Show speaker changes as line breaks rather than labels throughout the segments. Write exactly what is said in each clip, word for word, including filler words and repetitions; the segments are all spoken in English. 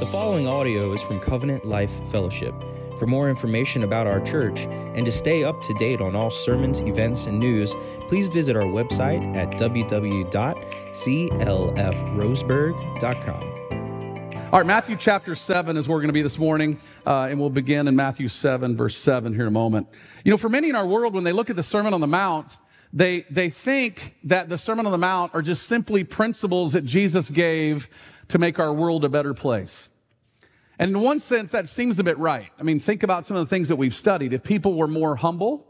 following audio is from Covenant Life Fellowship. For more information about our church and to stay up to date on all sermons, events, and news, please visit our website at w w w dot c l f roseburg dot com.
All right, Matthew chapter seven is where we're going to be this morning, uh, and we'll begin in Matthew seven, verse seven here in a moment. You know, for many in our world, when they look at the Sermon on the Mount, they, they think that the Sermon on the Mount are just simply principles that Jesus gave to make our world a better place. And in one sense, that seems a bit right. I mean, think about some of the things that we've studied. If people were more humble,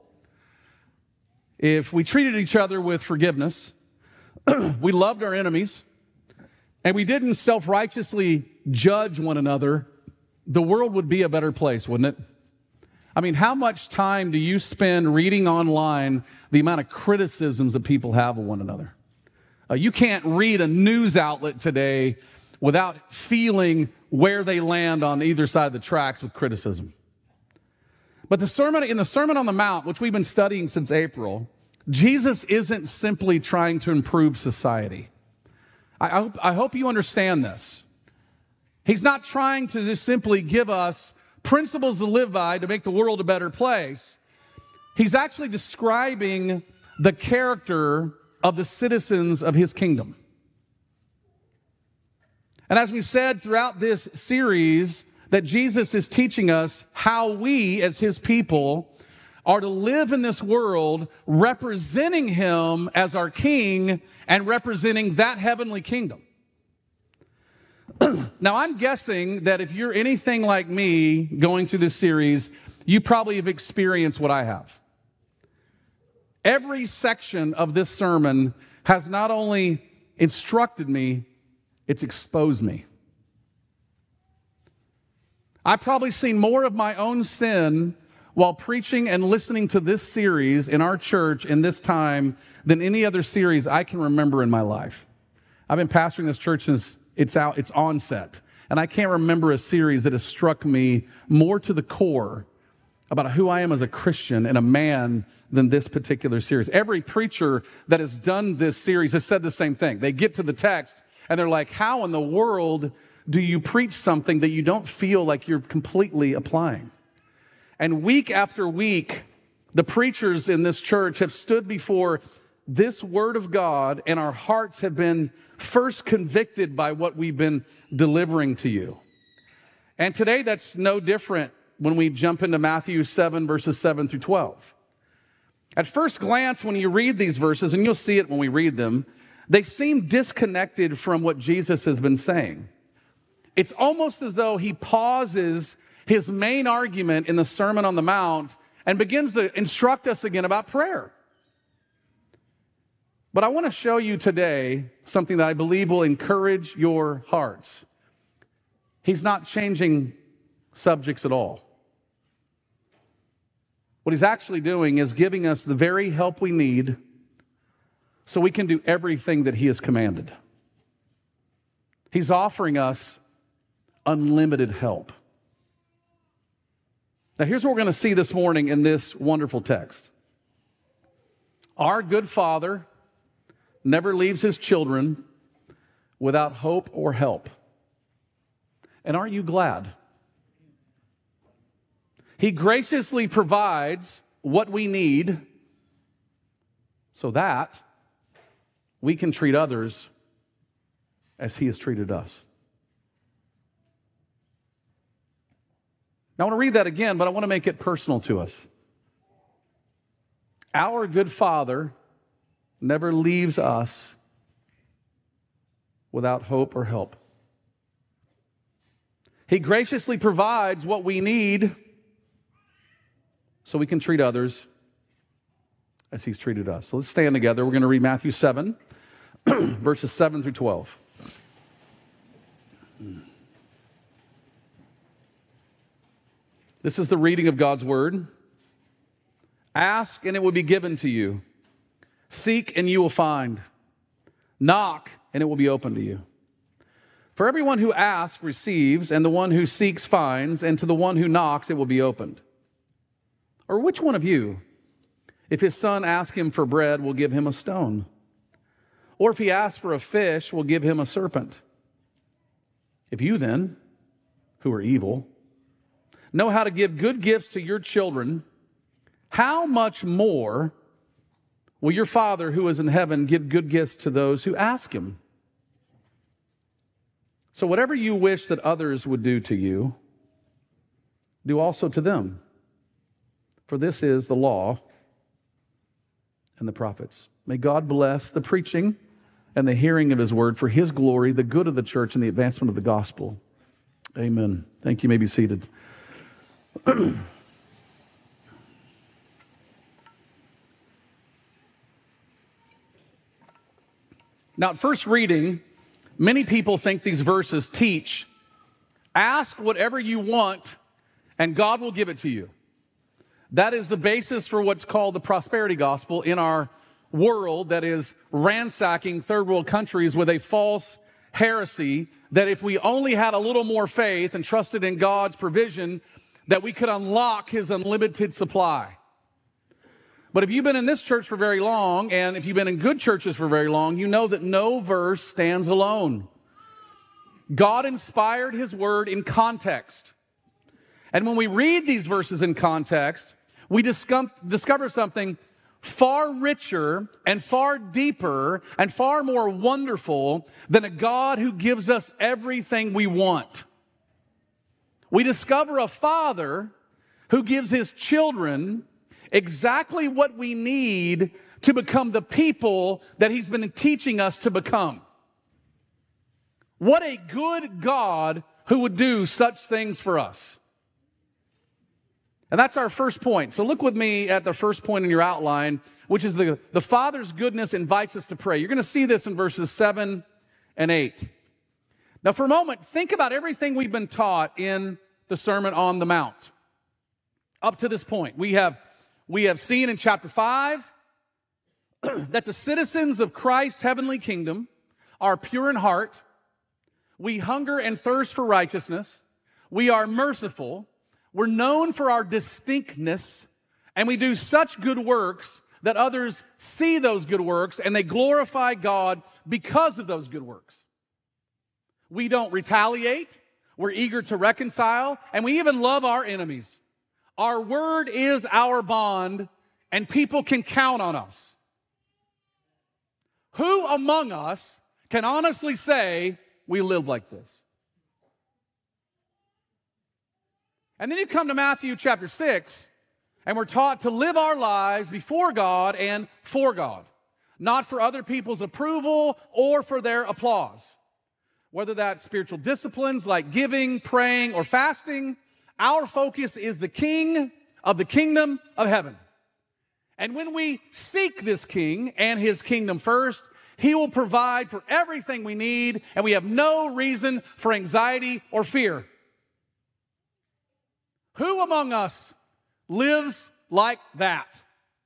if we treated each other with forgiveness, we loved our enemies, and we didn't self-righteously judge one another, the world would be a better place, wouldn't it? I mean, how much time do you spend reading online the amount of criticisms that people have of one another? Uh, you can't read a news outlet today without feeling where they land on either side of the tracks with criticism. But the sermon, in the Sermon on the Mount, which we've been studying since April, Jesus isn't simply trying to improve society. I, I, hope, I hope you understand this. He's not trying to just simply give us principles to live by to make the world a better place. He's actually describing the character of the citizens of his kingdom. And as we said throughout this series, that Jesus is teaching us how we, as his people, are to live in this world representing him as our king and representing that heavenly kingdom. Now, I'm guessing that if you're anything like me going through this series, you probably have experienced what I have. Every section of this sermon has not only instructed me, it's exposed me. I've probably seen more of my own sin while preaching and listening to this series in our church in this time than any other series I can remember in my life. I've been pastoring this church since it's out, its onset, and I can't remember a series that has struck me more to the core about who I am as a Christian and a man than this particular series. Every preacher that has done this series has said the same thing. They get to the text and they're like, how in the world do you preach something that you don't feel like you're completely applying? And week after week, the preachers in this church have stood before this word of God, and our hearts have been first convicted by what we've been delivering to you. And today, that's no different when we jump into Matthew seven, verses seven through twelve. At first glance, when you read these verses, and you'll see it when we read them, they seem disconnected from what Jesus has been saying. It's almost as though he pauses his main argument in the Sermon on the Mount and begins to instruct us again about prayer. But I want to show you today something that I believe will encourage your hearts. He's not changing subjects at all. What he's actually doing is giving us the very help we need so we can do everything that he has commanded. He's offering us unlimited help. Now, here's what we're going to see this morning in this wonderful text. Our good Father never leaves his children without hope or help. And aren't you glad? He graciously provides what we need so that we can treat others as he has treated us. Now, I want to read that again, but I want to make it personal to us. Our good Father never leaves us without hope or help. He graciously provides what we need so we can treat others as he's treated us. So let's stand together. We're going to read Matthew seven, verses seven through twelve. This is the reading of God's word. Ask, and it will be given to you. Seek, and you will find. Knock, and it will be open to you. For everyone who asks receives, and the one who seeks finds, and to the one who knocks it will be opened. Or which one of you, if his son asks him for bread, will give him a stone? Or if he asks for a fish, will give him a serpent? If you then, who are evil, know how to give good gifts to your children, how much more will your Father who is in heaven give good gifts to those who ask him? So whatever you wish that others would do to you, do also to them. For this is the law and the prophets. May God bless the preaching and the hearing of his word for his glory, the good of the church, and the advancement of the gospel. Amen. Thank you. You may be seated. Now, at first reading, many people think these verses teach, ask whatever you want and God will give it to you. That is the basis for what's called the prosperity gospel in our world that is ransacking third world countries with a false heresy that if we only had a little more faith and trusted in God's provision, that we could unlock his unlimited supply. But if you've been in this church for very long, and if you've been in good churches for very long, you know that no verse stands alone. God inspired his word in context. And when we read these verses in context, we discover something far richer and far deeper and far more wonderful than a God who gives us everything we want. We discover a Father who gives his children exactly what we need to become the people that he's been teaching us to become. What a good God who would do such things for us. And that's our first point. So look with me at the first point in your outline, which is the, the Father's goodness invites us to pray. You're going to see this in verses seven and eight. Now for a moment, think about everything we've been taught in the Sermon on the Mount. Up to this point, we have, we have seen in chapter five that the citizens of Christ's heavenly kingdom are pure in heart. We hunger and thirst for righteousness. We are merciful. We're known for our distinctness, and we do such good works that others see those good works and they glorify God because of those good works. We don't retaliate. We're eager to reconcile, and we even love our enemies. Our word is our bond, and people can count on us. Who among us can honestly say we live like this? And then you come to Matthew chapter six, and we're taught to live our lives before God and for God, not for other people's approval or for their applause. Whether that's spiritual disciplines like giving, praying, or fasting, our focus is the King of the kingdom of heaven. And when we seek this King and his kingdom first, he will provide for everything we need, and we have no reason for anxiety or fear. Who among us lives like that?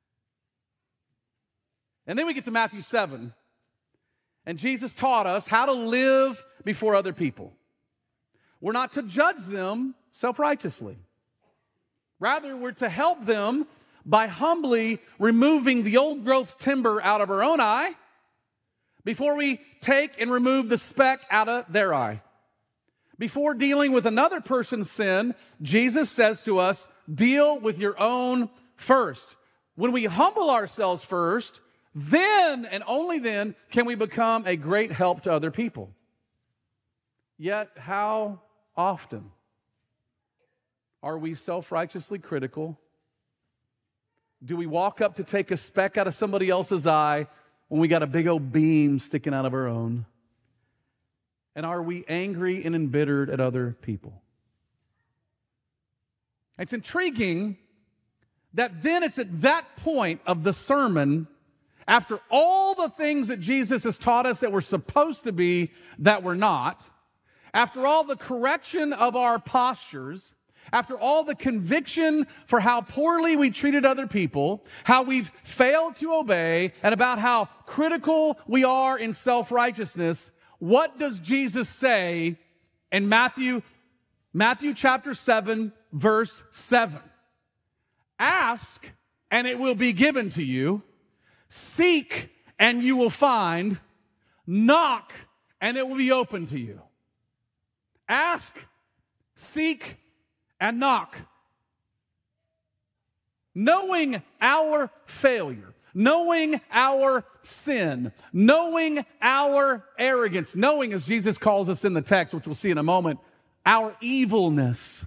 And then we get to Matthew seven, and Jesus taught us how to live before other people. We're not to judge them self-righteously. Rather, we're to help them by humbly removing the old growth timber out of our own eye before we take and remove the speck out of their eye. Before dealing with another person's sin, Jesus says to us, deal with your own first. When we humble ourselves first, then and only then can we become a great help to other people. Yet, how often are we self-righteously critical? Do we walk up to take a speck out of somebody else's eye when we got a big old beam sticking out of our own? And are we angry and embittered at other people? It's intriguing that then it's at that point of the sermon, after all the things that Jesus has taught us that we're supposed to be that we're not, after all the correction of our postures, after all the conviction for how poorly we treated other people, how we've failed to obey, and about how critical we are in self-righteousness, what does Jesus say in Matthew, Matthew chapter seven, verse seven? Ask, and it will be given to you. Seek, and you will find. Knock, and it will be open to you. Ask, seek and knock. Knowing our failure, knowing our sin, knowing our arrogance, knowing, as Jesus calls us in the text, which we'll see in a moment, our evilness.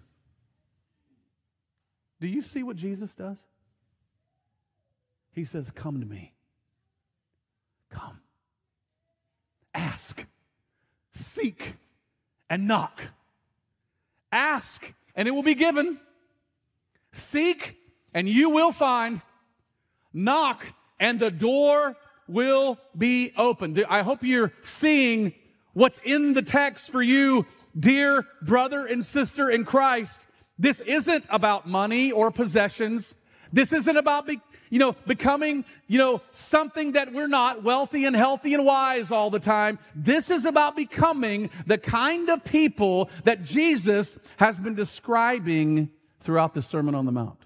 Do you see what Jesus does? He says, come to me. Come. Ask. Seek and knock. Ask and it will be given. Seek and you will find. Knock and the door will be opened. I hope you're seeing what's in the text for you, dear brother and sister in Christ. This isn't about money or possessions. This isn't about, be, you know, becoming, you know, something that we're not, wealthy and healthy and wise all the time. This is about becoming the kind of people that Jesus has been describing throughout the Sermon on the Mount.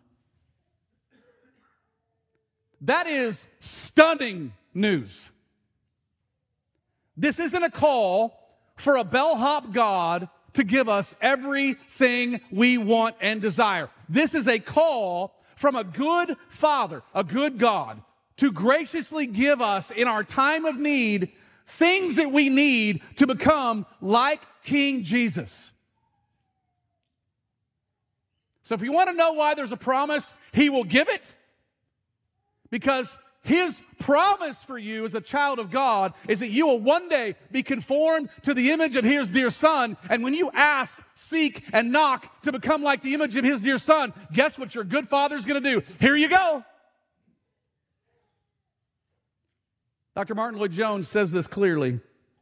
That is stunning news. This isn't a call for a bellhop God to give us everything we want and desire. This is a call from a good Father, a good God, to graciously give us in our time of need things that we need to become like King Jesus. So if you want to know why there's a promise, He will give it. Because His promise for you as a child of God is that you will one day be conformed to the image of His dear Son. And when you ask, seek, and knock to become like the image of His dear Son, guess what your good Father's going to do? Here you go. Doctor Martin Lloyd-Jones says this clearly.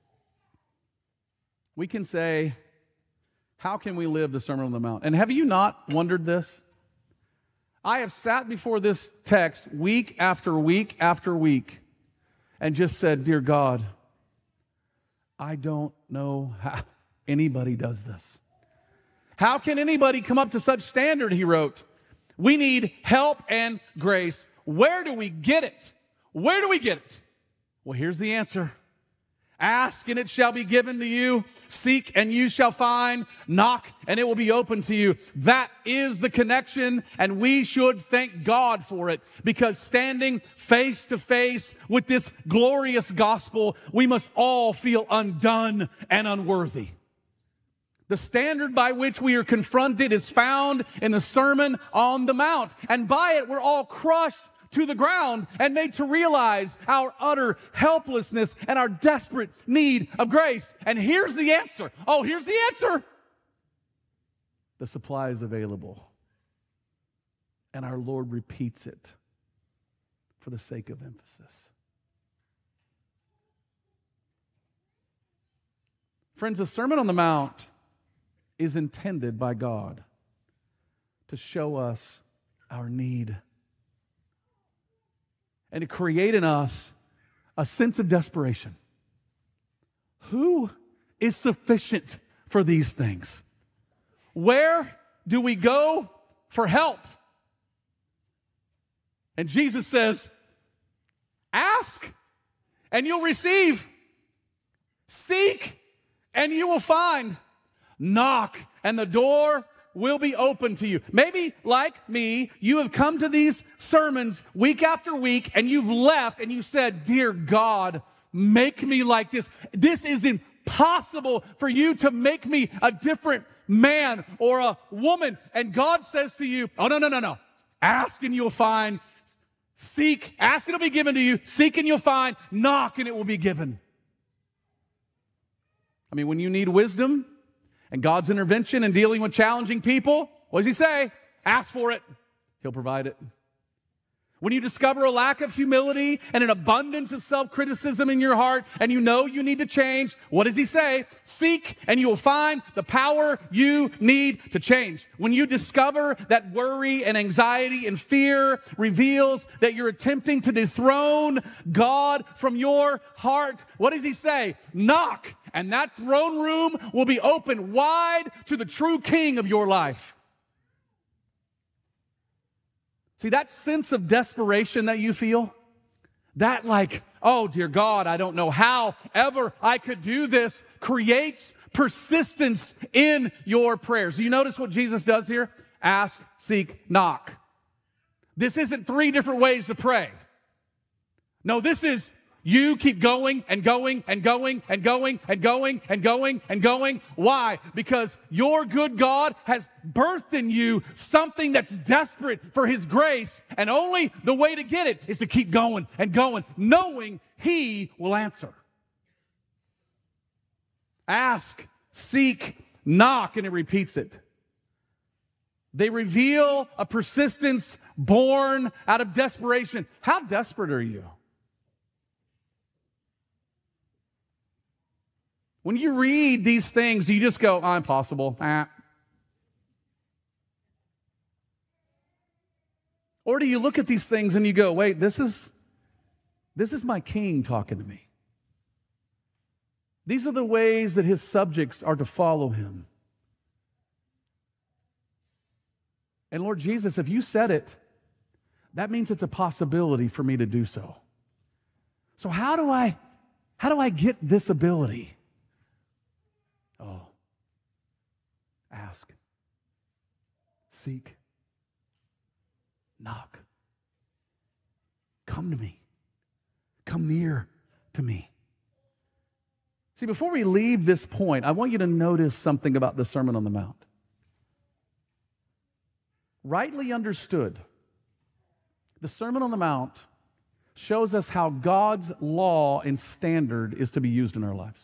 We can say, how can we live the Sermon on the Mount? And have you not wondered this? I have sat before this text week after week after week and just said, dear God, I don't know how anybody does this. How can anybody come up to such standard, he wrote. We need help and grace. Where do we get it? Where do we get it? Well, here's the answer. Ask and it shall be given to you. Seek and you shall find. Knock and it will be open to you. That is the connection, and we should thank God for it, because standing face to face with this glorious gospel, we must all feel undone and unworthy. The standard by which we are confronted is found in the Sermon on the Mount, and by it we're all crushed to the ground and made to realize our utter helplessness and our desperate need of grace. And here's the answer. Oh, here's the answer. The supply is available. And our Lord repeats it for the sake of emphasis. Friends, the Sermon on the Mount is intended by God to show us our need and to create in us a sense of desperation. Who is sufficient for these things? Where do we go for help? And Jesus says, ask and you'll receive. Seek and you will find. Knock and the door will be open to you. Maybe, like me, you have come to these sermons week after week and you've left and you said, dear God, make me like this. This is impossible for you to make me a different man or a woman. And God says to you, oh, no, no, no, no. Ask and you'll find. Seek, ask and it'll be given to you. Seek and you'll find. Knock and it will be given. I mean, when you need wisdom and God's intervention in dealing with challenging people, what does He say? Ask for it. He'll provide it. When you discover a lack of humility and an abundance of self-criticism in your heart and you know you need to change, what does He say? Seek and you will find the power you need to change. When you discover that worry and anxiety and fear reveals that you're attempting to dethrone God from your heart, what does He say? Knock, and that throne room will be open wide to the true King of your life. See, that sense of desperation that you feel, that like, oh, dear God, I don't know how ever I could do this. creates persistence in your prayers. Do you notice what Jesus does here? Ask, seek, knock. This isn't three different ways to pray. No, this is you keep going and going and going and going and going and going and going. Why? Because your good God has birthed in you something that's desperate for His grace, and only the way to get it is to keep going and going, knowing He will answer. Ask, seek, knock, and it repeats it. They reveal a persistence born out of desperation. How desperate are you? When you read these things, do you just go, oh, impossible? Ah. Or do you look at these things and you go, wait, this is, this is my King talking to me. These are the ways that His subjects are to follow Him. And Lord Jesus, if you said it, that means it's a possibility for me to do so. So how do I, how do I get this ability? Oh, ask, seek, knock. Come to me. Come near to me. See, before we leave this point, I want you to notice something about the Sermon on the Mount. Rightly understood, the Sermon on the Mount shows us how God's law and standard is to be used in our lives.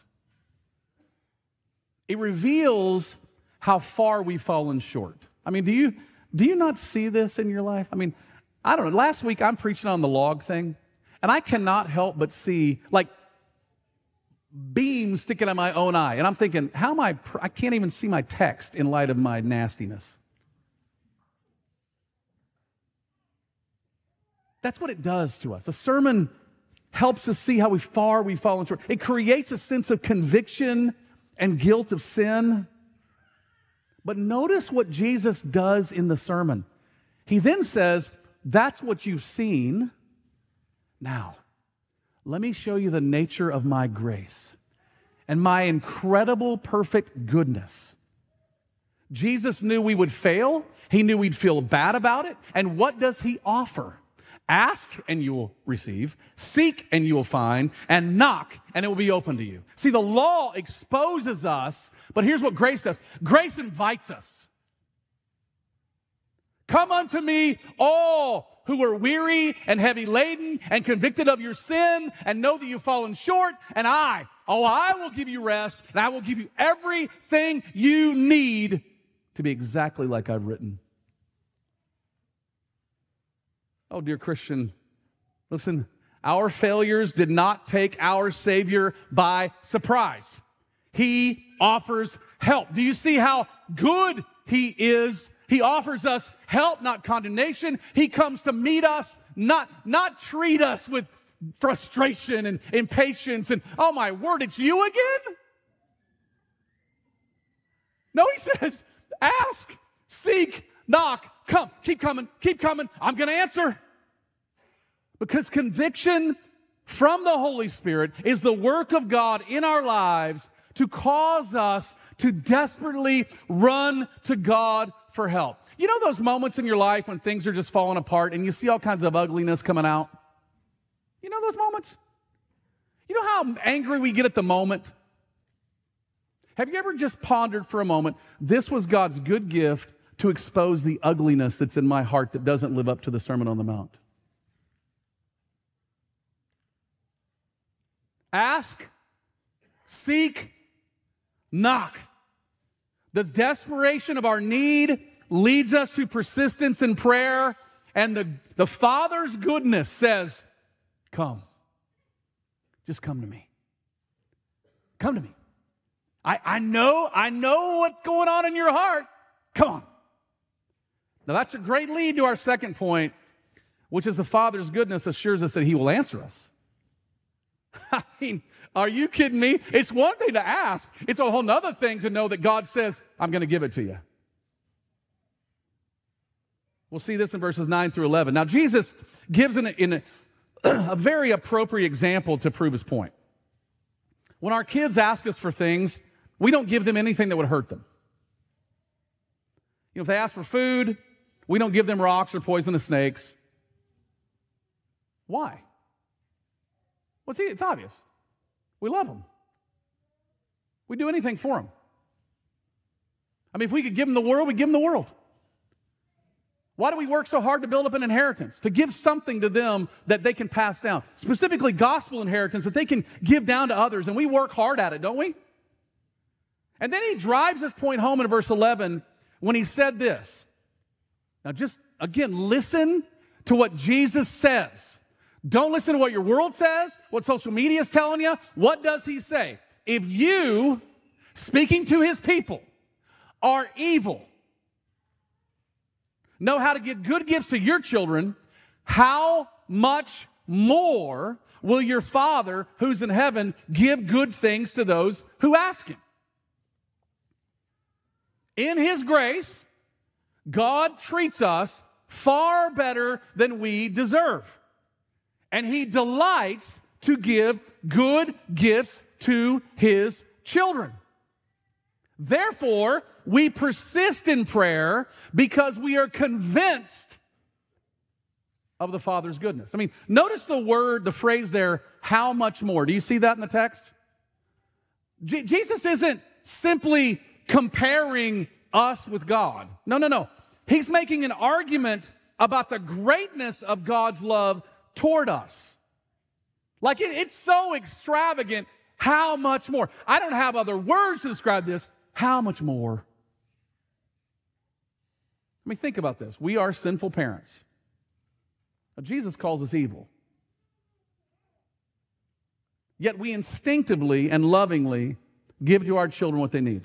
It reveals how far we've fallen short. I mean, do you, do you not see this in your life? I mean, I don't know. Last week, I'm preaching on the log thing, and I cannot help but see, like, beams sticking in my own eye. And I'm thinking, how am I, pr- I can't even see my text in light of my nastiness. That's what it does to us. A sermon helps us see how far we've fallen short. It creates a sense of conviction and guilt of sin. But notice what Jesus does in the sermon. He then says, that's what you've seen. Now, let me show you the nature of my grace and my incredible, perfect goodness. Jesus knew we would fail. He knew we'd feel bad about it. And what does He offer? Ask and you will receive, seek and you will find, and knock and it will be open to you. See, the law exposes us, but here's what grace does. Grace invites us. Come unto me, all who are weary and heavy laden and convicted of your sin, and know that you've fallen short, and I, oh, I will give you rest, and I will give you everything you need to be exactly like I've written. Oh, dear Christian, listen, our failures did not take our Savior by surprise. He offers help. Do you see how good He is? He offers us help, not condemnation. He comes to meet us, not, not treat us with frustration and impatience and, oh my word, it's you again? No, He says, ask, seek, knock, come, keep coming, keep coming. I'm going to answer. Because conviction from the Holy Spirit is the work of God in our lives to cause us to desperately run to God for help. You know those moments in your life when things are just falling apart and you see all kinds of ugliness coming out? You know those moments? You know how angry we get at the moment? Have you ever just pondered for a moment, this was God's good gift to expose the ugliness that's in my heart that doesn't live up to the Sermon on the Mount? Ask, seek, knock. The desperation of our need leads us to persistence in prayer, and the, the Father's goodness says, come. Just come to me. Come to me. I, I know, I know what's going on in your heart. Come on. Now that's a great lead to our second point, which is the Father's goodness assures us that He will answer us. I mean, are you kidding me? It's one thing to ask. It's a whole nother thing to know that God says, I'm going to give it to you. We'll see this in verses nine through eleven. Now, Jesus gives in, a, in a, a very appropriate example to prove His point. when our kids ask us for things, we don't give them anything that would hurt them. You know, if they ask for food, we don't give them rocks or poisonous snakes. Why? Well, see, it's obvious. We love them. We'd do anything for them. I mean, if we could give them the world, we'd give them the world. Why do we work so hard to build up an inheritance? To give something to them that they can pass down. Specifically, gospel inheritance that they can give down to others. And we work hard at it, don't we? And then he drives this point home in verse eleven when he said this. Now just, again, listen to what Jesus says. Don't listen to what your world says, what social media is telling you. What does he say? If you, speaking to his people, are evil, know how to give good gifts to your children, how much more will your Father who's in heaven give good things to those who ask him? In his grace, God treats us far better than we deserve. And he delights to give good gifts to his children. Therefore, we persist in prayer because we are convinced of the Father's goodness. I mean, notice the word, the phrase there, how much more. Do you see that in the text? Je- Jesus isn't simply comparing us with God. No, no, no. He's making an argument about the greatness of God's love toward us. Like it, it's so extravagant. How much more? I don't have other words to describe this. How much more? I mean, think about this. We are sinful parents. Now, Jesus calls us evil. Yet we instinctively and lovingly give to our children what they need.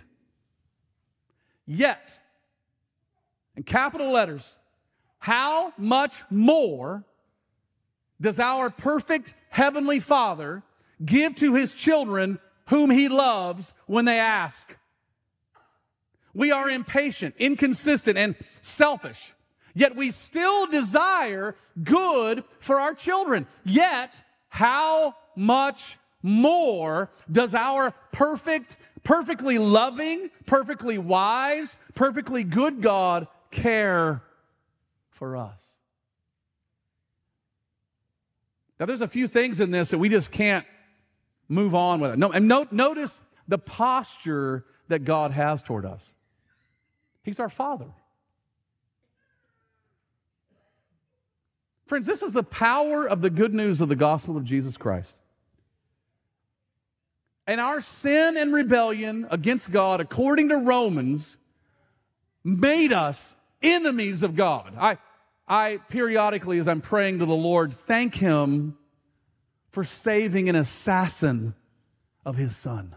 Yet, in capital letters, how much more does our perfect heavenly Father give to his children whom he loves when they ask? We are impatient, inconsistent, and selfish. Yet we still desire good for our children. Yet, how much more does our perfect, perfectly loving, perfectly wise, perfectly good God care for us? Now, there's a few things in this that we just can't move on with it. No, and note, notice the posture that God has toward us. He's our Father. Friends, this is the power of the good news of the gospel of Jesus Christ. And our sin and rebellion against God, according to Romans, made us enemies of God. I, I periodically, as I'm praying to the Lord, thank him for saving an assassin of his son.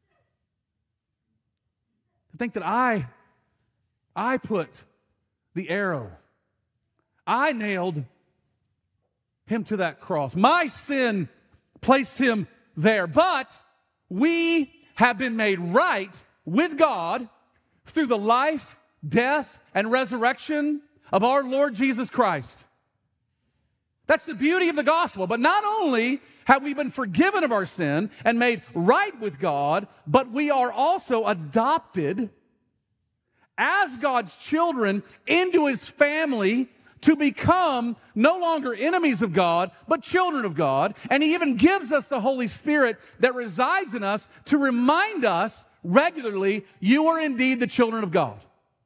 To think that I, I put the arrow, I nailed him to that cross. My sin placed him there, but we have been made right with God through the life, death, and resurrection of our Lord Jesus Christ. That's the beauty of the gospel. But not only have we been forgiven of our sin and made right with God, but we are also adopted as God's children into his family to become no longer enemies of God, but children of God. And he even gives us the Holy Spirit that resides in us to remind us regularly, you are indeed the children of God.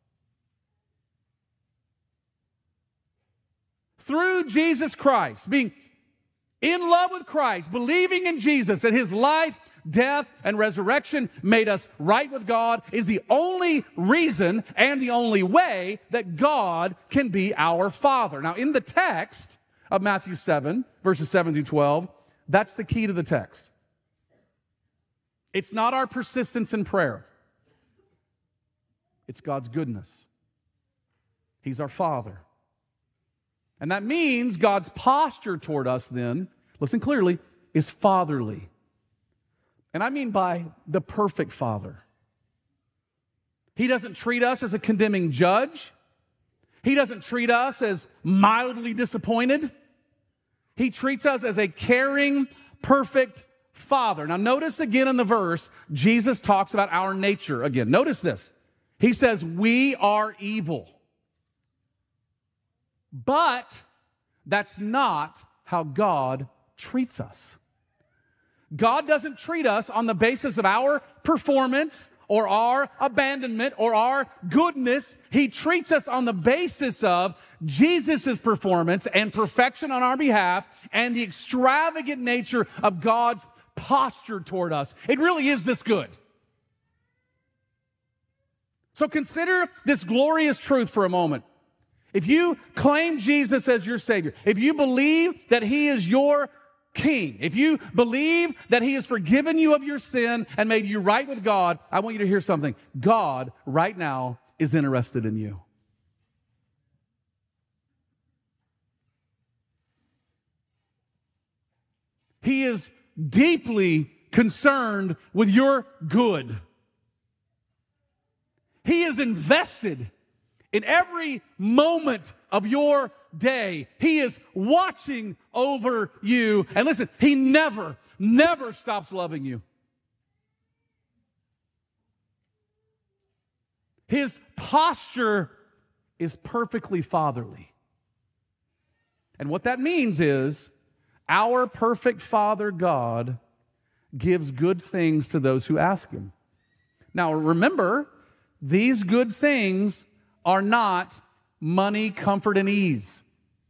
Through Jesus Christ, being in love with Christ, believing in Jesus and his life, death, and resurrection made us right with God is the only reason and the only way that God can be our Father. Now, in the text of Matthew seven, verses seven through twelve, that's the key to the text. It's not our persistence in prayer. It's God's goodness. He's our Father. And that means God's posture toward us then, listen clearly, is fatherly. And I mean by the perfect Father. He doesn't treat us as a condemning judge. He doesn't treat us as mildly disappointed. He treats us as a caring, perfect Father. Now notice again in the verse, Jesus talks about our nature again. Notice this. He says, we are evil. But that's not how God treats us. God doesn't treat us on the basis of our performance or our abandonment or our goodness. He treats us on the basis of Jesus' performance and perfection on our behalf and the extravagant nature of God's posture toward us. It really is this good. So consider this glorious truth for a moment. If you claim Jesus as your Savior, if you believe that He is your King, if you believe that He has forgiven you of your sin and made you right with God, I want you to hear something. God right now is interested in you. He is deeply concerned with your good. He is invested in every moment of your day. He is watching over you. And listen, He never, never stops loving you. His posture is perfectly fatherly. And what that means is our perfect Father God gives good things to those who ask Him. Now remember, these good things are not money, comfort, and ease.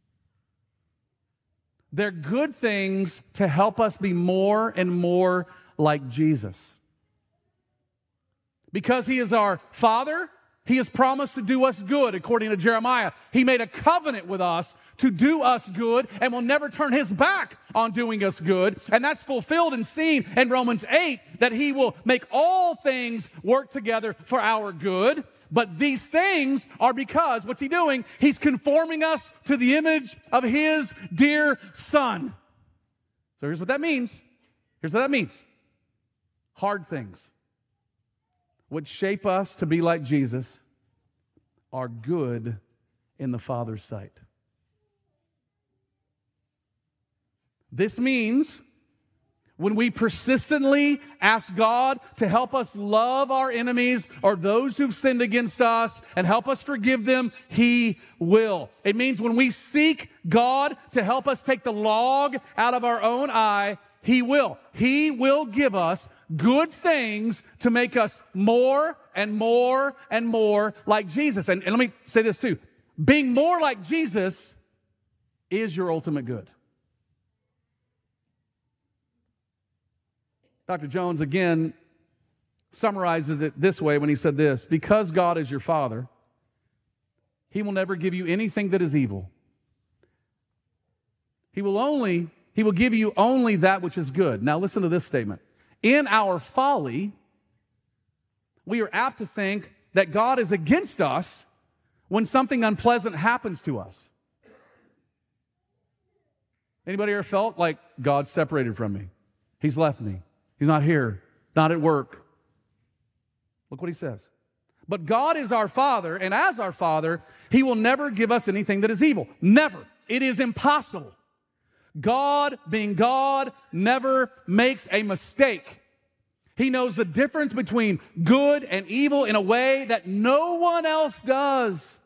They're good things to help us be more and more like Jesus. Because He is our Father, He has promised to do us good, according to Jeremiah. He made a covenant with us to do us good and will never turn His back on doing us good. And that's fulfilled and seen in Romans eight, that He will make all things work together for our good. But these things are because, what's He doing? He's conforming us to the image of His dear Son. So here's what that means. Here's what that means. Hard things, which shape us to be like Jesus, are good in the Father's sight. This means when we persistently ask God to help us love our enemies or those who've sinned against us and help us forgive them, He will. It means when we seek God to help us take the log out of our own eye, He will. He will give us good things to make us more and more and more like Jesus. And, and let me say this too. Being more like Jesus is your ultimate good. Doctor Jones, again, summarizes it this way when he said this: because God is your Father, He will never give you anything that is evil. He will only, He will give you only that which is good. Now listen to this statement. In our folly, we are apt to think that God is against us when something unpleasant happens to us. Anybody ever felt like God's separated from me? He's left me. He's not here, not at work. Look what He says. But God is our Father, and as our Father, He will never give us anything that is evil. Never. It is impossible. God, being God, never makes a mistake. He knows the difference between good and evil in a way that no one else does.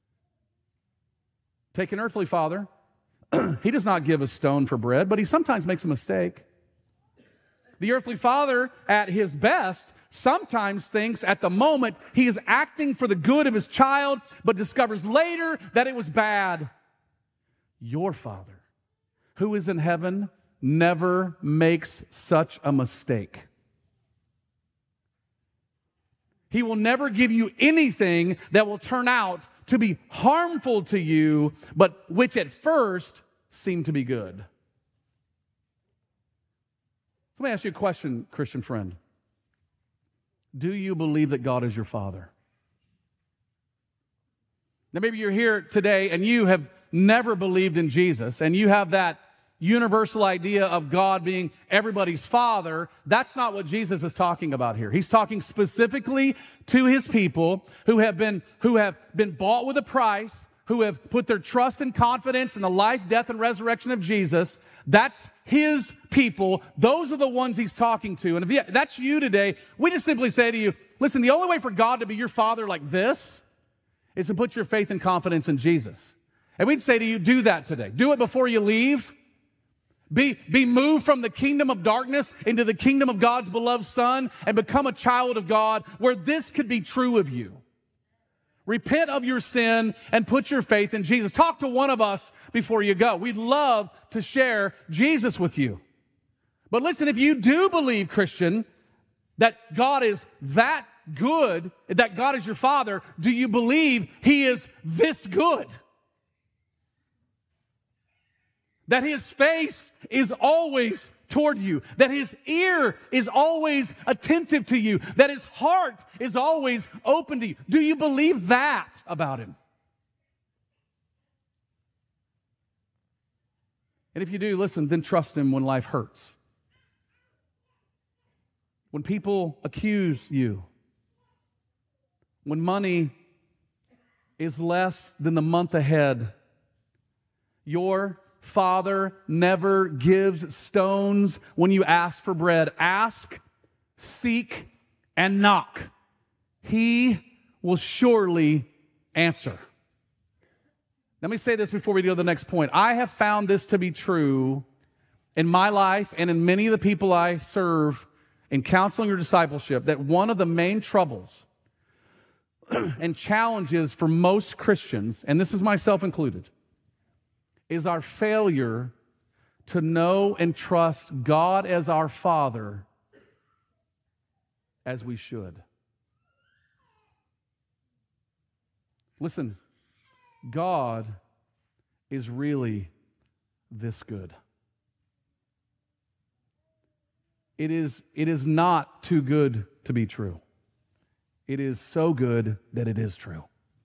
Take an earthly father. He does not give a stone for bread, but he sometimes makes a mistake. The earthly father, at his best, sometimes thinks at the moment he is acting for the good of his child, but discovers later that it was bad. Your Father, who is in heaven, never makes such a mistake. He will never give you anything that will turn out to be harmful to you, but which at first seemed to be good. So let me ask you a question, Christian friend. Do you believe that God is your Father? Now maybe you're here today and you have never believed in Jesus and you have that universal idea of God being everybody's Father. That's not what Jesus is talking about here. He's talking specifically to His people who have been, who have been bought with a price, who have put their trust and confidence in the life, death, and resurrection of Jesus. That's his people. Those are the ones he's talking to. And if that's you today, we just simply say to you, listen, the only way for God to be your father like this is to put your faith and confidence in Jesus. And we'd say to you, do that today. Do it before you leave. Be, be moved from the kingdom of darkness into the kingdom of God's beloved Son and become a child of God where this could be true of you. Repent of your sin and put your faith in Jesus. Talk to one of us before you go. We'd love to share Jesus with you. But listen, if you do believe, Christian, that God is that good, that God is your Father, do you believe He is this good? That His face is always toward you, that His ear is always attentive to you, that His heart is always open to you. Do you believe that about Him? And if you do, listen, then trust Him when life hurts. When people accuse you, when money is less than the month ahead, your Father never gives stones when you ask for bread. Ask, seek, and knock. He will surely answer. Let me say this before we go to the next point. I have found this to be true in my life and in many of the people I serve in counseling or discipleship, that one of the main troubles and challenges for most Christians, and this is myself included, is our failure to know and trust God as our Father as we should. Listen, God is really this good. It is, it is not too good to be true. It is so good that it is true.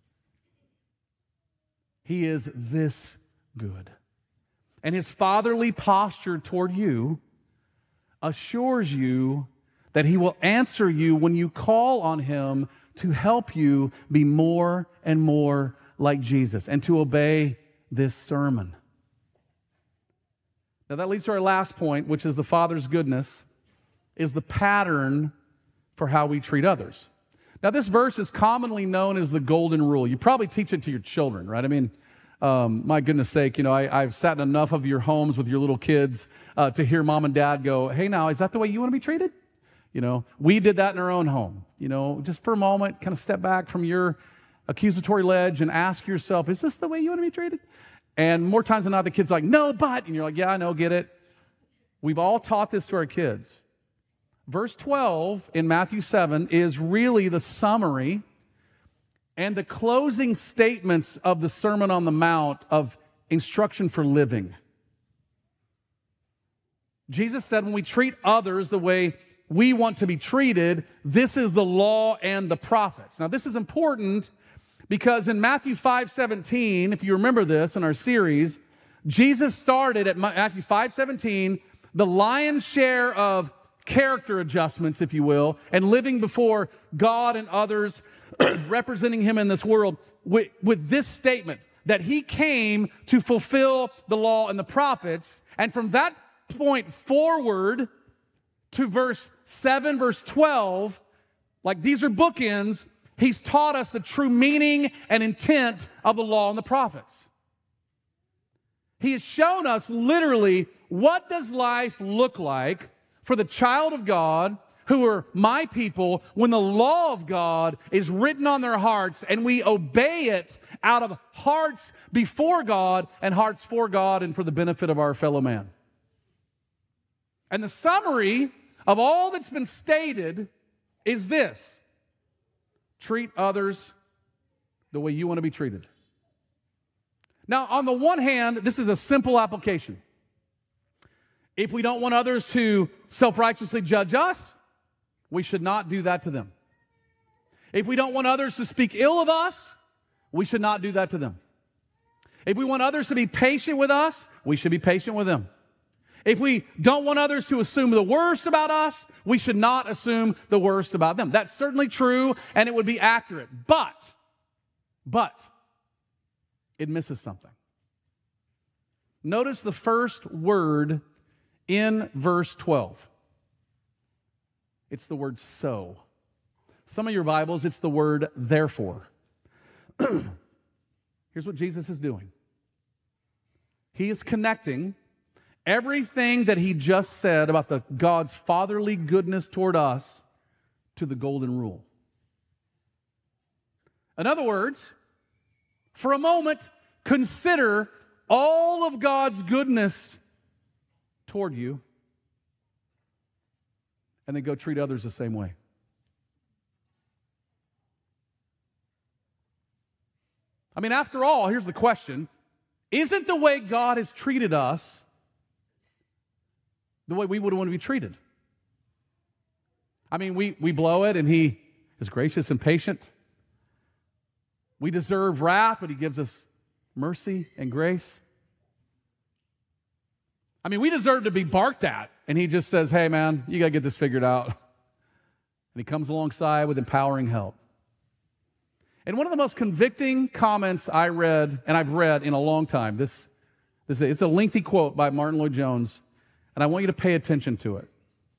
He is this good. And His fatherly posture toward you assures you that He will answer you when you call on Him to help you be more and more like Jesus and to obey this sermon. Now that leads to our last point, which is the Father's goodness is the pattern for how we treat others. Now this verse is commonly known as the golden rule. You probably teach it to your children, right? I mean, Um, my goodness sake, you know, I, I've sat in enough of your homes with your little kids uh, to hear mom and dad go, hey, now, is that the way you want to be treated? You know, we did that in our own home. You know, just for a moment, kind of step back from your accusatory ledge and ask yourself, is this the way you want to be treated? And more times than not, the kid's like, no, but, and you're like, yeah, I know, get it. We've all taught this to our kids. Verse twelve in Matthew seven is really the summary and the closing statements of the Sermon on the Mount of instruction for living. Jesus said when we treat others the way we want to be treated, this is the law and the prophets. Now this is important because in Matthew five seventeen, if you remember this in our series, Jesus started at Matthew five seventeen, the lion's share of character adjustments, if you will, and living before God and others, representing Him in this world, with, with this statement, that He came to fulfill the law and the prophets. And from that point forward to verse seven, verse twelve, like these are bookends, He's taught us the true meaning and intent of the law and the prophets. He has shown us literally what does life look like for the child of God who are my people when the law of God is written on their hearts and we obey it out of hearts before God and hearts for God and for the benefit of our fellow man. And the summary of all that's been stated is this: treat others the way you want to be treated. Now, on the one hand, this is a simple application. If we don't want others to self-righteously judge us, we should not do that to them. If we don't want others to speak ill of us, we should not do that to them. If we want others to be patient with us, we should be patient with them. If we don't want others to assume the worst about us, we should not assume the worst about them. That's certainly true, and it would be accurate. But, but, it misses something. Notice the first word in verse twelve. It's the word so. Some of your Bibles, it's the word therefore. Here's what Jesus is doing. He is connecting everything that he just said about the God's fatherly goodness toward us to the golden rule. In other words, for a moment, consider all of God's goodness toward you, and then go treat others the same way. I mean, after all, here's the question. Isn't the way God has treated us the way we would want to be treated? I mean, we, we blow it, and he is gracious and patient. We deserve wrath, but he gives us mercy and grace. I mean, we deserve to be barked at, and he just says, hey, man, you got to get this figured out. And he comes alongside with empowering help. And one of the most convicting comments I read, and I've read in a long time, this, this it's a lengthy quote by Martin Lloyd-Jones, and I want you to pay attention to it.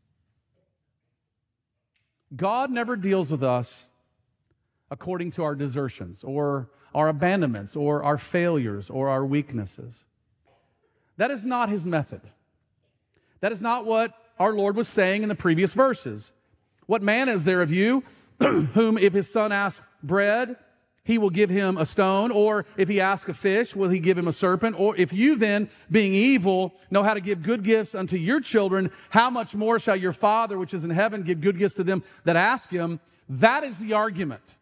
God never deals with us according to our desertions or our abandonments or our failures or our weaknesses. That is not his method. That is not what our Lord was saying in the previous verses. What man is there of you whom if his son asks bread, he will give him a stone? Or if he asks a fish, will he give him a serpent? Or if you then, being evil, know how to give good gifts unto your children, how much more shall your Father which is in heaven give good gifts to them that ask him? That is the argument.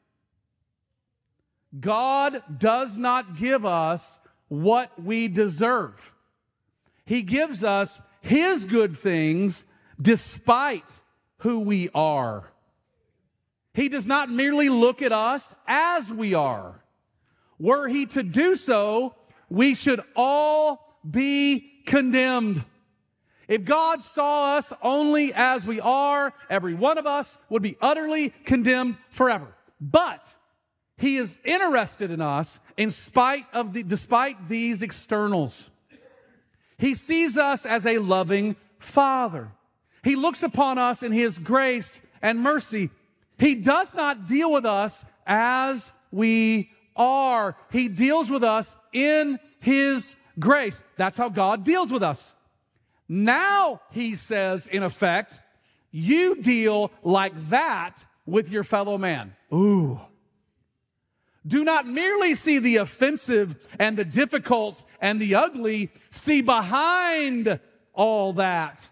God does not give us what we deserve. He gives us his good things despite who we are. He does not merely look at us as we are. Were he to do so, we should all be condemned. If God saw us only as we are, every one of us would be utterly condemned forever. But he is interested in us in spite of the, despite these externals. He sees us as a loving Father. He looks upon us in his grace and mercy. He does not deal with us as we are. He deals with us in his grace. That's how God deals with us. Now, he says, in effect, you deal like that with your fellow man. Ooh. Do not merely see the offensive and the difficult and the ugly. See behind all that.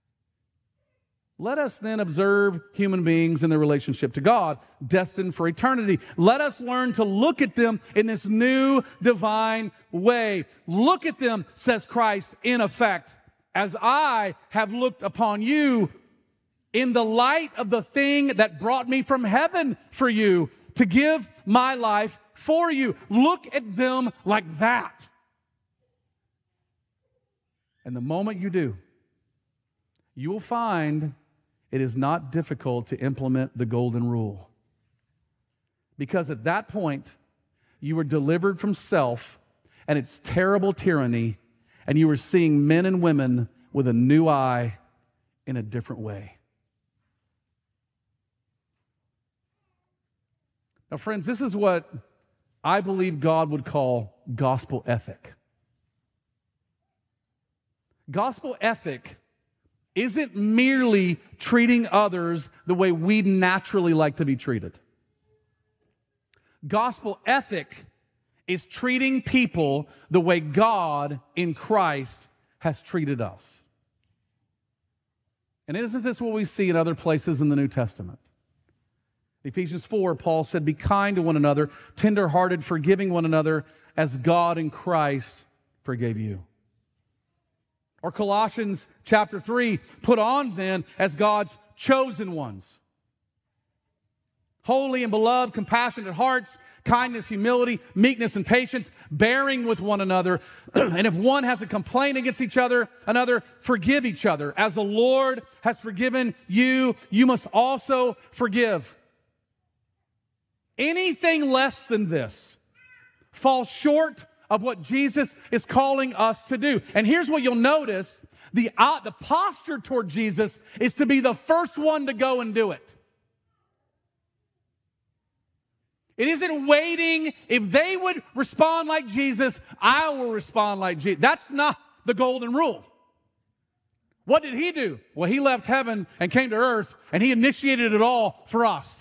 Let us then observe human beings in their relationship to God, destined for eternity. Let us learn to look at them in this new divine way. Look at them, says Christ, in effect, as I have looked upon you in the light of the thing that brought me from heaven for you, to give my life for you. Look at them like that. And the moment you do, you will find it is not difficult to implement the golden rule. Because at that point, you were delivered from self and its terrible tyranny, and you were seeing men and women with a new eye in a different way. Now, friends, this is what I believe God would call gospel ethic. Gospel ethic isn't merely treating others the way we naturally like to be treated. Gospel ethic is treating people the way God in Christ has treated us. And isn't this what we see in other places in the New Testament? Ephesians four, Paul said, be kind to one another, tender-hearted, forgiving one another, as God in Christ forgave you. Or Colossians chapter three, put on then as God's chosen ones, holy and beloved, compassionate hearts, kindness, humility, meekness, and patience, bearing with one another. And if one has a complaint against each other, another, forgive each other. As the Lord has forgiven you, you must also forgive. Anything less than this falls short of what Jesus is calling us to do. And here's what you'll notice. The, uh, the posture toward Jesus is to be the first one to go and do it. It isn't waiting. If they would respond like Jesus, I will respond like Jesus. That's not the golden rule. What did he do? Well, he left heaven and came to earth, and he initiated it all for us.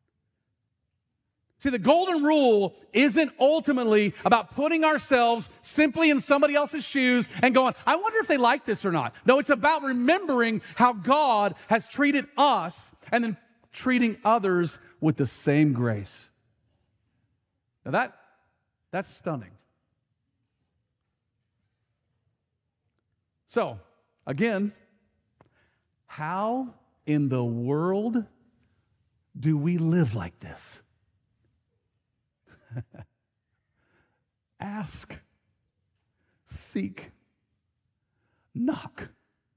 See, the golden rule isn't ultimately about putting ourselves simply in somebody else's shoes and going, I wonder if they like this or not. No, it's about remembering how God has treated us and then treating others with the same grace. Now that, that's stunning. So, again, how in the world do we live like this? Ask, seek, knock.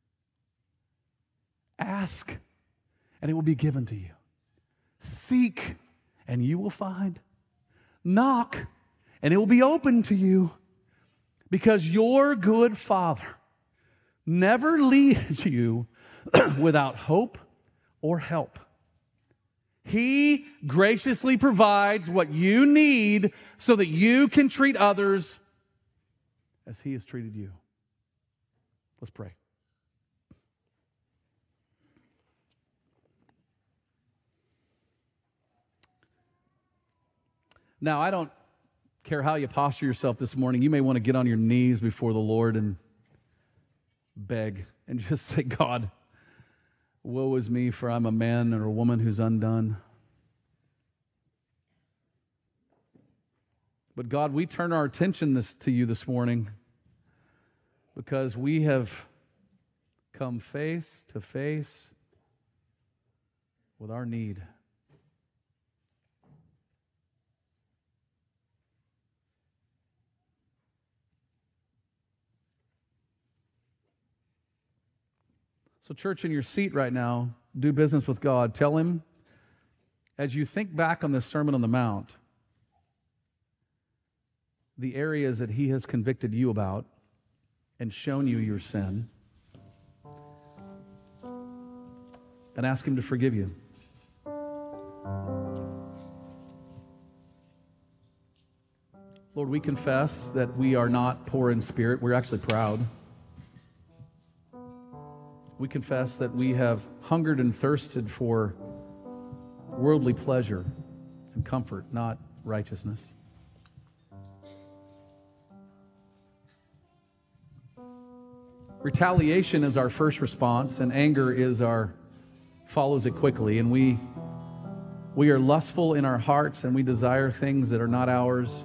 Ask, and it will be given to you. Seek, and you will find. Knock, and it will be open to you, because your good Father never leaves you without hope or help. He graciously provides what you need so that you can treat others as He has treated you. Let's pray. Now, I don't care how you posture yourself this morning. You may want to get on your knees before the Lord and beg and just say, God, woe is me, for I'm a man or a woman who's undone. But God, we turn our attention this, to you this morning because we have come face to face with our need. So, church, in your seat right now, do business with God. Tell Him, as you think back on this Sermon on the Mount, the areas that He has convicted you about and shown you your sin, and ask Him to forgive you. Lord, we confess that we are not poor in spirit. We're actually proud. We confess that we have hungered and thirsted for worldly pleasure and comfort, not righteousness. Retaliation is our first response, and anger is our follows it quickly. And we we are lustful in our hearts, and we desire things that are not ours.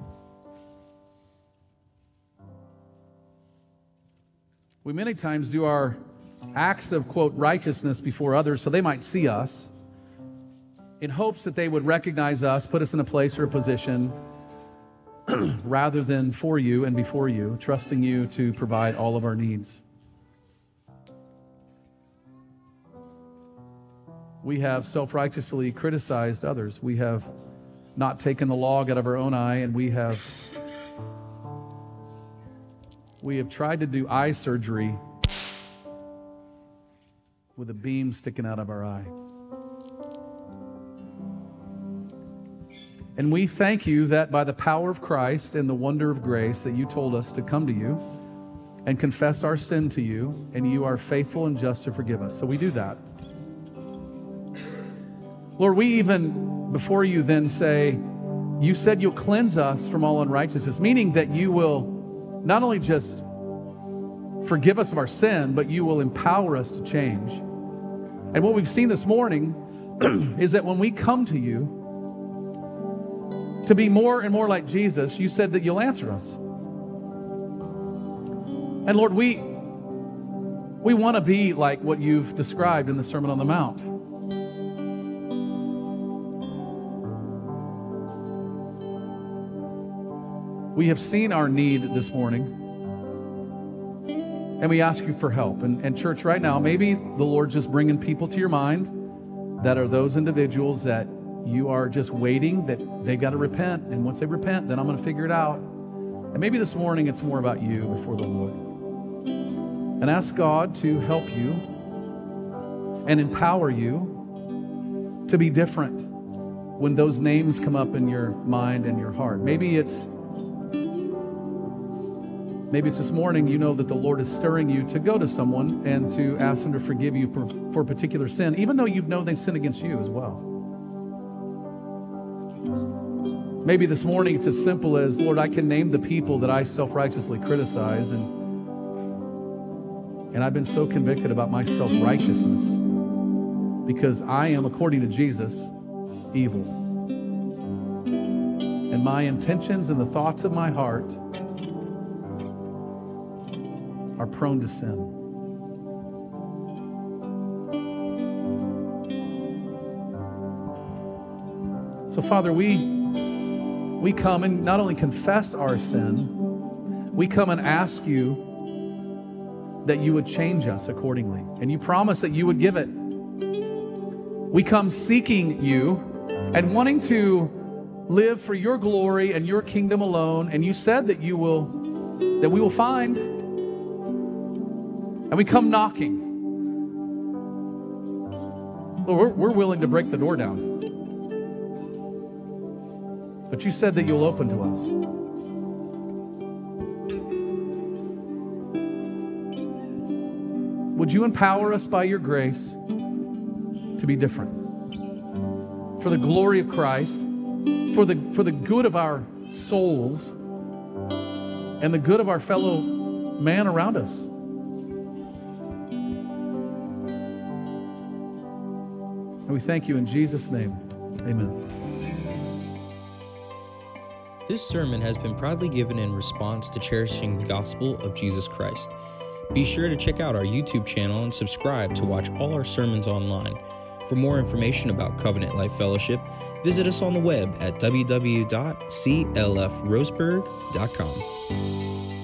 We many times do our acts of, quote, righteousness before others so they might see us in hopes that they would recognize us, put us in a place or a position rather than for you and before you, trusting you to provide all of our needs. We have self-righteously criticized others. We have not taken the log out of our own eye, and we have we have tried to do eye surgery with a beam sticking out of our eye. And we thank you that by the power of Christ and the wonder of grace that you told us to come to you and confess our sin to you, and you are faithful and just to forgive us. So we do that. Lord, we even before you then say, you said you'll cleanse us from all unrighteousness, meaning that you will not only just forgive us of our sin, but you will empower us to change. And what we've seen this morning is that when we come to you to be more and more like Jesus, you said that you'll answer us. And Lord, we we want to be like what you've described in the Sermon on the Mount. We have seen our need this morning, and we ask you for help. And, and church, right now, maybe the Lord's just bringing people to your mind that are those individuals that you are just waiting, that they've got to repent. And once they repent, then I'm going to figure it out. And maybe this morning it's more about you before the Lord. And ask God to help you and empower you to be different when those names come up in your mind and your heart. Maybe it's maybe it's this morning you know that the Lord is stirring you to go to someone and to ask them to forgive you for, for a particular sin, even though you know they sin against you as well. Maybe this morning it's as simple as, Lord, I can name the people that I self-righteously criticize, and, and I've been so convicted about my self-righteousness because I am, according to Jesus, evil. And my intentions and the thoughts of my heart are prone to sin. So, Father, we We come and not only confess our sin, we come and ask you that you would change us accordingly. And you promise that you would give it. We come seeking you and wanting to live for your glory and your kingdom alone. And you said that you will, that we will find. And we come knocking. Lord, we're, we're willing to break the door down. But you said that you'll open to us. Would you empower us by your grace to be different? For the glory of Christ, for the, for the good of our souls, and the good of our fellow man around us. And we thank you in Jesus' name. Amen.
This sermon has been proudly given in response to cherishing the gospel of Jesus Christ. Be sure to check out our YouTube channel and subscribe to watch all our sermons online. For more information about Covenant Life Fellowship, visit us on the web at w w w dot c l f roseburg dot com.